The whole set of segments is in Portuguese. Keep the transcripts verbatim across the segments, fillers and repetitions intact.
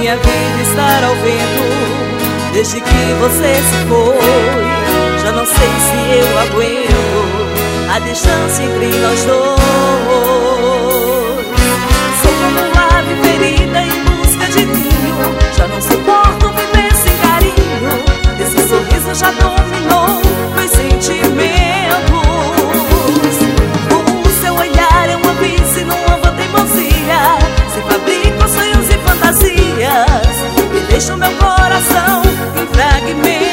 minha vida estar ao vento desde que você se foi. Já não sei se eu aguento a distância entre nós dois. Sou como uma ave ferida em busca de ninho. Já não suporto viver sem carinho. Esse sorriso já dominou meus sentimentos. O seu olhar é um aviso e não uma teimosia. Se fabrica sonhos e fantasias e deixa o meu coração em fragmentos.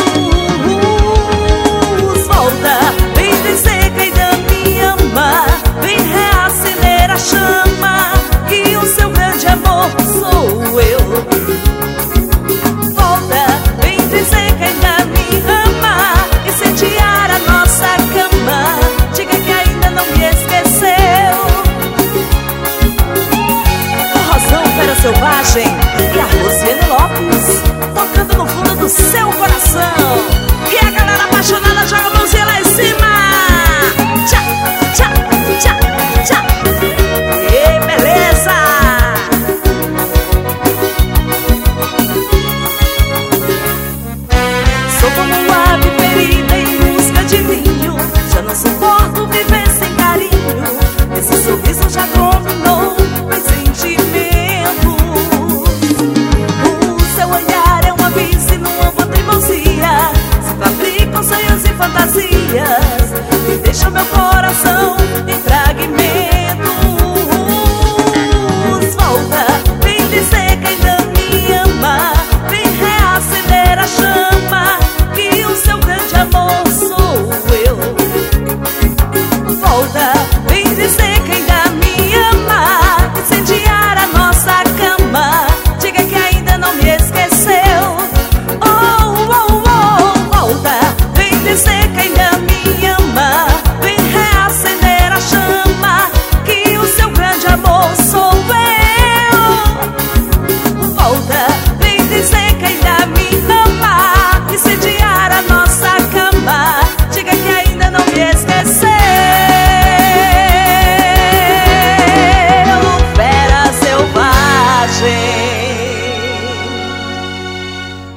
Volta, vem dizer que ainda me ama. Vem reacender a chama, que o seu grande amor sou eu. Volta, vem dizer que ainda me ama e incendiar a nossa cama. Diga que ainda não me esqueceu. Rosão Vera Selvagem e a Rosiane Lopes, tocando no fundo do seu coração.